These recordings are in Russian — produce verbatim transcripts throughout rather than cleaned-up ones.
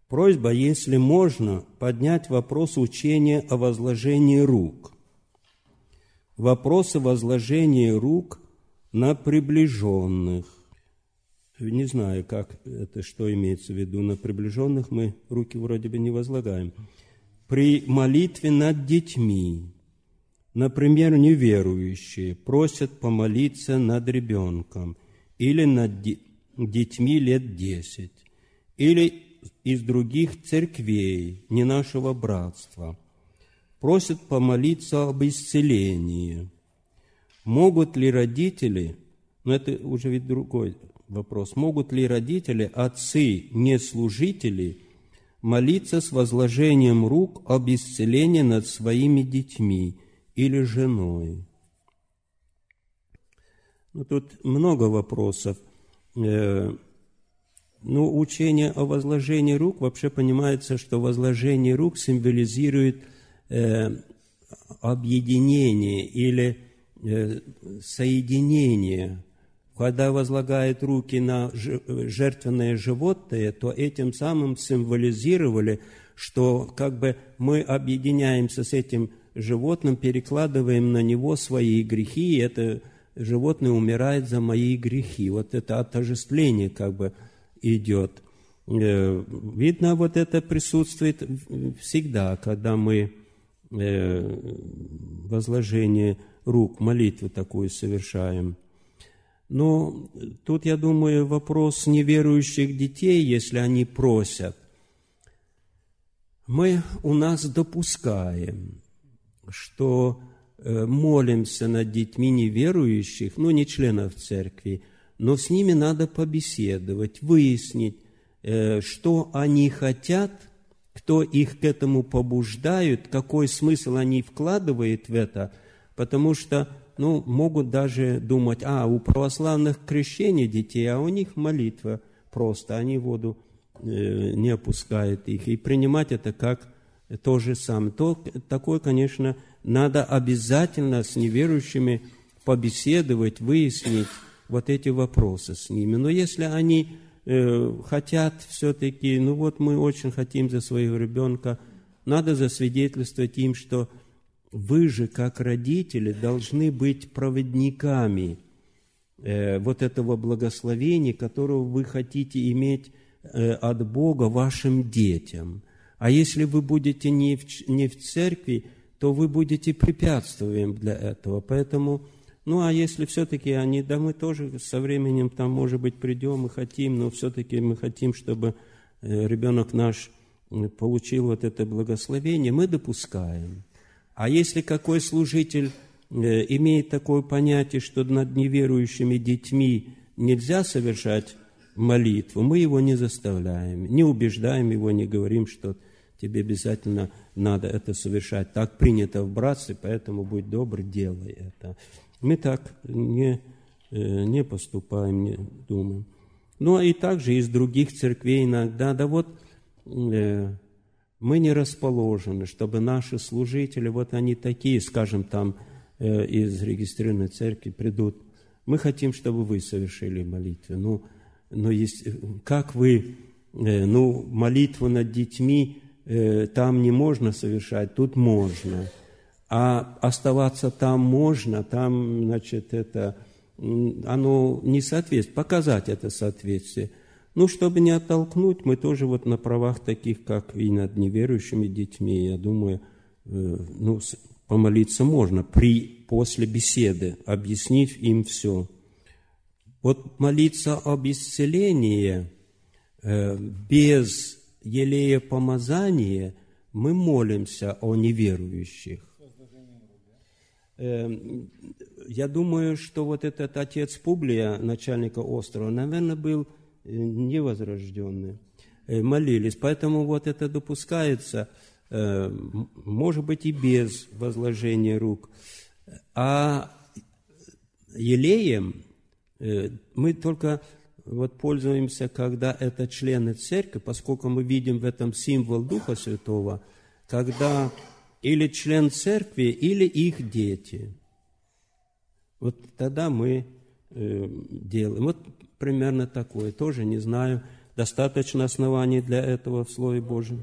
Просьба, если можно, поднять вопрос учения о возложении рук. Вопросы возложения рук на приближенных. Не знаю, как это, что имеется в виду. На приближенных мы руки вроде бы не возлагаем. При молитве над детьми, например, неверующие просят помолиться над ребенком или над детьми лет десять, или из других церквей, не нашего братства, просят помолиться об исцелении. Могут ли родители, ну это уже ведь другой вопрос, могут ли родители, отцы, неслужители, молиться с возложением рук об исцелении над своими детьми или женой? Ну, тут много вопросов. Ну, учение о возложении рук вообще понимается, что возложение рук символизирует э, объединение или э, соединение. Когда возлагают руки на жертвенное животное, то этим самым символизировали, что как бы мы объединяемся с этим животным, перекладываем на него свои грехи, и это животное умирает за мои грехи. Вот это отождествление как бы идет. Видно, вот это присутствует всегда, когда мы возложение рук, молитву такую совершаем. Но тут, я думаю, вопрос неверующих детей, если они просят. Мы у нас допускаем, что молимся над детьми неверующих, ну, не членов церкви, но с ними надо побеседовать, выяснить, что они хотят, кто их к этому побуждает, какой смысл они вкладывают в это, потому что, ну, могут даже думать, а, у православных крещение детей, а у них молитва просто, они воду не опускают их, и принимать это как то же самое. То, такое, конечно, надо обязательно с неверующими побеседовать, выяснить вот эти вопросы с ними. Но если они э, хотят все-таки, ну вот мы очень хотим за своего ребенка, надо засвидетельствовать им, что вы же, как родители, должны быть проводниками э, вот этого благословения, которого вы хотите иметь э, от Бога вашим детям. А если вы будете не в, не в церкви, то вы будете препятствием для этого. Поэтому, ну, а если все-таки они, да, мы тоже со временем там, может быть, придем и хотим, но все-таки мы хотим, чтобы ребенок наш получил вот это благословение, мы допускаем. А если какой служитель имеет такое понятие, что над неверующими детьми нельзя совершать молитву, мы его не заставляем, не убеждаем его, не говорим, что тебе обязательно надо это совершать. Так принято в братстве, поэтому будь добр, делай это. Мы так не, не поступаем, не думаем. Ну, и также из других церквей иногда, да вот э, мы не расположены, чтобы наши служители, вот они такие, скажем, там э, из регистрированной церкви придут. Мы хотим, чтобы вы совершили молитву. Ну, но есть, как вы, э, ну, молитву над детьми, там не можно совершать, тут можно. А оставаться там можно, там, значит, это, оно не соответствует, показать это соответствие. Ну, чтобы не оттолкнуть, мы тоже вот на правах таких, как и над неверующими детьми, я думаю, ну, помолиться можно при, после беседы, объяснив им все. Вот молиться об исцелении без елея помазания мы молимся о неверующих. Я думаю, что вот этот отец Публия, начальника острова, наверное, был невозрожденный. Молились, поэтому вот это допускается, может быть, и без возложения рук. А елеем мы только вот пользуемся, когда это члены церкви, поскольку мы видим в этом символ Духа Святого, когда или член церкви, или их дети. Вот тогда мы э, делаем. Вот примерно такое. Тоже не знаю, Достаточно оснований для этого в Слове Божьем.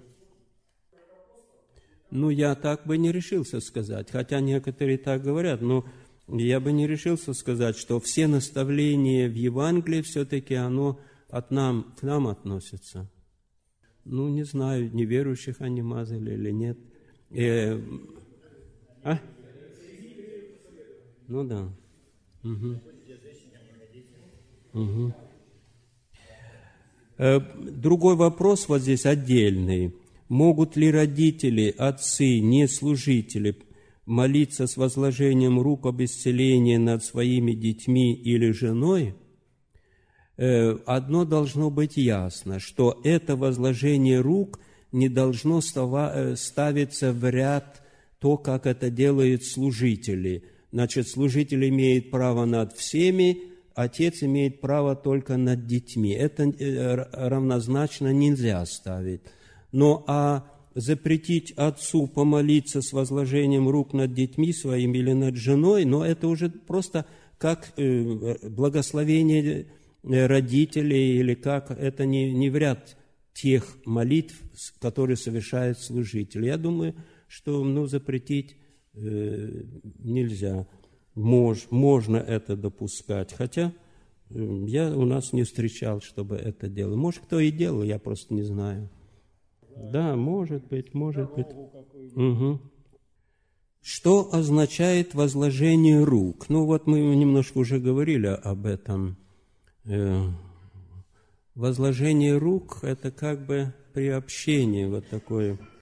Ну, я так бы не решился сказать, хотя некоторые так говорят, но я бы не решился сказать, что все наставления в Евангелии все-таки оно от нам, к нам относится. Ну, не знаю, неверующих они мазали или нет. Э, а? Ну да. Угу. Угу. Э, другой вопрос вот здесь отдельный. Могут ли родители, отцы, неслужители молиться с возложением рук об исцелении над своими детьми или женой? Одно должно быть ясно, что это возложение рук не должно ставиться в ряд то, как это делают служители. Значит, служитель имеет право над всеми, отец имеет право только над детьми. Это равнозначно нельзя ставить. Но а запретить отцу помолиться с возложением рук над детьми своими или над женой, но это уже просто как благословение родителей, или как это не, не в ряд тех молитв, которые совершает служитель. Я думаю, что ну, запретить э, нельзя. Мож, можно это допускать, хотя э, я у нас не встречал, чтобы это делали. Может, кто и делал, я просто не знаю. Да, может быть, может быть. Угу. Что означает возложение рук? Ну, вот мы немножко уже говорили об этом. Возложение рук – это как бы приобщение, вот такое